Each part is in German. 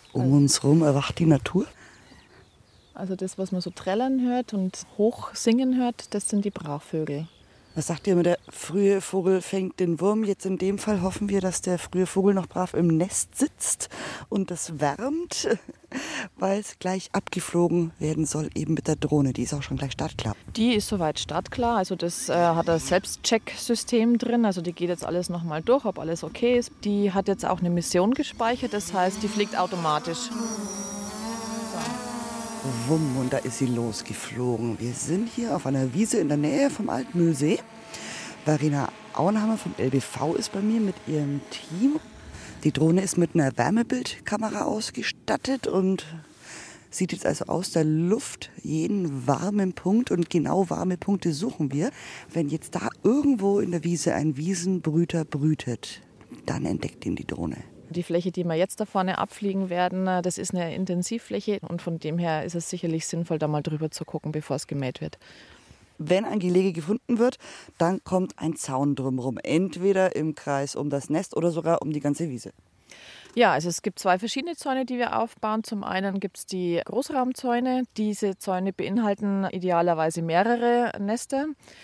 Um uns herum erwacht die Natur. Also das, was man so trällern hört und hoch singen hört, das sind die Brachvögel. Was sagt ihr immer, der frühe Vogel fängt den Wurm? Jetzt in dem Fall hoffen wir, dass der frühe Vogel noch brav im Nest sitzt und das wärmt, weil es gleich abgeflogen werden soll, eben mit der Drohne. Die ist auch schon gleich startklar. Die ist soweit startklar. Also das hat ein Selbstcheck-System drin. Also die geht jetzt alles nochmal durch, ob alles okay ist. Die hat jetzt auch eine Mission gespeichert. Das heißt, die fliegt automatisch. Wumm, und da ist sie losgeflogen. Wir sind hier auf einer Wiese in der Nähe vom Altmühlsee. Verena Auenhammer vom LBV ist bei mir mit ihrem Team. Die Drohne ist mit einer Wärmebildkamera ausgestattet und sieht jetzt also aus der Luft jeden warmen Punkt. Und genau warme Punkte suchen wir. Wenn jetzt da irgendwo in der Wiese ein Wiesenbrüter brütet, dann entdeckt ihn die Drohne. Die Fläche, die wir jetzt da vorne abfliegen werden, das ist eine Intensivfläche und von dem her ist es sicherlich sinnvoll, da mal drüber zu gucken, bevor es gemäht wird. Wenn ein Gelege gefunden wird, dann kommt ein Zaun drumherum. Entweder im Kreis um das Nest oder sogar um die ganze Wiese. Ja, also es gibt zwei verschiedene Zäune, die wir aufbauen. Zum einen gibt es die Großraumzäune. Diese Zäune beinhalten idealerweise mehrere Nester.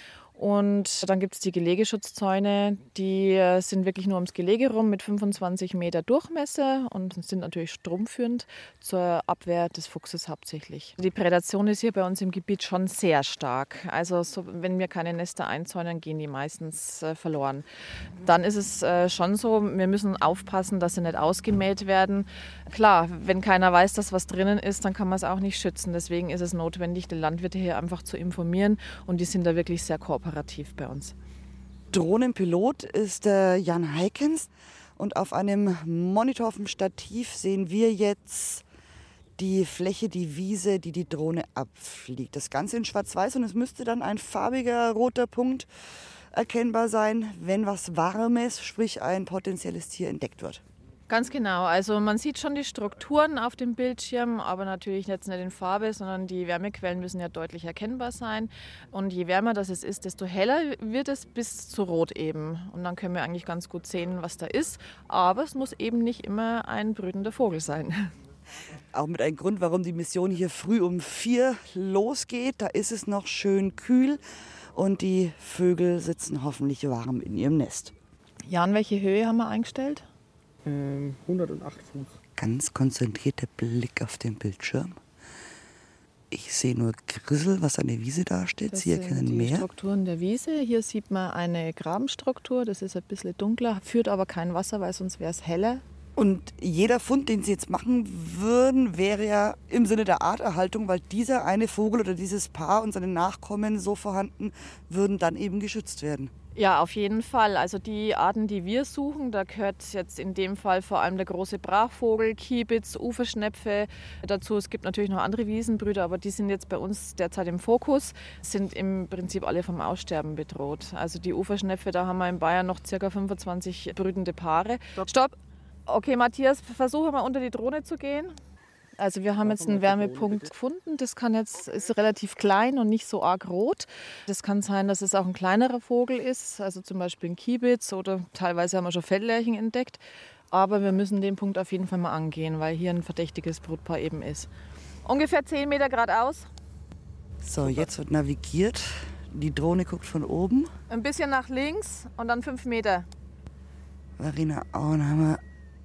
Und dann gibt es die Gelegeschutzzäune, die sind wirklich nur ums Gelege rum mit 25 Meter Durchmesser und sind natürlich stromführend zur Abwehr des Fuchses hauptsächlich. Die Prädation ist hier bei uns im Gebiet schon sehr stark. Also wenn wir keine Nester einzäunen, gehen die meistens verloren. Dann ist es schon so, wir müssen aufpassen, dass sie nicht ausgemäht werden. Klar, wenn keiner weiß, dass was drinnen ist, dann kann man es auch nicht schützen. Deswegen ist es notwendig, die Landwirte hier einfach zu informieren und die sind da wirklich sehr kooperativ bei uns. Drohnenpilot ist Jan Heikens und auf einem Monitor auf dem Stativ sehen wir jetzt die Fläche, die Wiese, die die Drohne abfliegt. Das Ganze in schwarz-weiß und es müsste dann ein farbiger roter Punkt erkennbar sein, wenn was Warmes, sprich ein potenzielles Tier entdeckt wird. Ganz genau. Also man sieht schon die Strukturen auf dem Bildschirm, aber natürlich jetzt nicht in Farbe, sondern die Wärmequellen müssen ja deutlich erkennbar sein. Und je wärmer das ist, desto heller wird es bis zu Rot eben. Und dann können wir eigentlich ganz gut sehen, was da ist. Aber es muss eben nicht immer ein brütender Vogel sein. Auch mit einem Grund, warum die Mission hier früh um 4 losgeht. Da ist es noch schön kühl und die Vögel sitzen hoffentlich warm in ihrem Nest. Jan, welche Höhe haben wir eingestellt? 108 Fuß. Ganz konzentrierter Blick auf den Bildschirm. Ich sehe nur Grissel, was an der Wiese dasteht. Sie erkennen die mehr. Strukturen der Wiese. Hier sieht man eine Grabenstruktur. Das ist ein bisschen dunkler, führt aber kein Wasser, weil sonst wäre es heller. Und jeder Fund, den Sie jetzt machen würden, wäre ja im Sinne der Arterhaltung, weil dieser eine Vogel oder dieses Paar und seine Nachkommen so vorhanden, würden dann eben geschützt werden. Ja, auf jeden Fall. Also die Arten, die wir suchen, da gehört jetzt in dem Fall vor allem der große Brachvogel, Kiebitz, Uferschnepfe dazu. Es gibt natürlich noch andere Wiesenbrüter, aber die sind jetzt bei uns derzeit im Fokus, sind im Prinzip alle vom Aussterben bedroht. Also die Uferschnepfe, da haben wir in Bayern noch ca. 25 brütende Paare. Stopp! Okay, Matthias, versuche mal unter die Drohne zu gehen. Also wir haben jetzt einen Wärmepunkt gefunden. Das ist relativ klein und nicht so arg rot. Das kann sein, dass es auch ein kleinerer Vogel ist, also zum Beispiel ein Kiebitz oder teilweise haben wir schon Feldlerchen entdeckt. Aber wir müssen den Punkt auf jeden Fall mal angehen, weil hier ein verdächtiges Brutpaar eben ist. Ungefähr 10 Meter geradeaus. So, jetzt wird navigiert. Die Drohne guckt von oben. Ein bisschen nach links und dann 5 Meter. Verena Auenhammer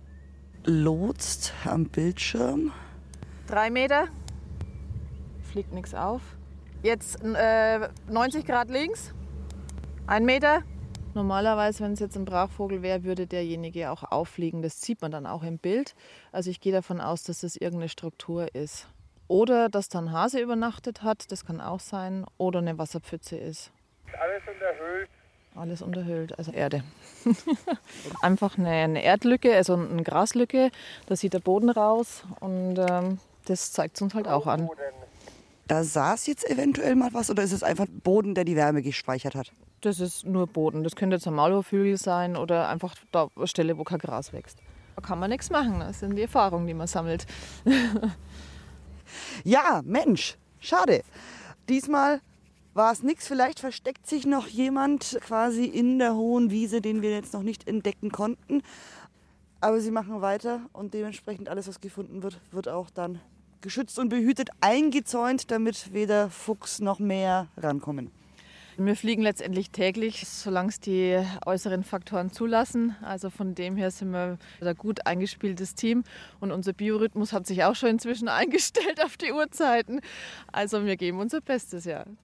lotst am Bildschirm. 3 Meter. Fliegt nichts auf. Jetzt 90 Grad links. 1 Meter. Normalerweise, wenn es jetzt ein Brachvogel wäre, würde derjenige auch auffliegen. Das sieht man dann auch im Bild. Also ich gehe davon aus, dass das irgendeine Struktur ist. Oder dass da ein Hase übernachtet hat, das kann auch sein. Oder eine Wasserpfütze ist. Alles unterhöhlt. Alles unterhöhlt, also Erde. Einfach eine Erdlücke, also eine Graslücke. Da sieht der Boden raus und das zeigt es uns halt auch an. Da saß jetzt eventuell mal was oder ist es einfach Boden, der die Wärme gespeichert hat? Das ist nur Boden. Das könnte jetzt ein Maulwurfhügel sein oder einfach da eine Stelle, wo kein Gras wächst. Da kann man nichts machen. Das sind die Erfahrungen, die man sammelt. Ja, Mensch, schade. Diesmal war es nichts. Vielleicht versteckt sich noch jemand quasi in der hohen Wiese, den wir jetzt noch nicht entdecken konnten. Aber sie machen weiter und dementsprechend alles, was gefunden wird, wird auch dann geschützt und behütet, eingezäunt, damit weder Fuchs noch mehr rankommen. Wir fliegen letztendlich täglich, solange es die äußeren Faktoren zulassen. Also von dem her sind wir ein gut eingespieltes Team. Und unser Biorhythmus hat sich auch schon inzwischen eingestellt auf die Uhrzeiten. Also wir geben unser Bestes, ja.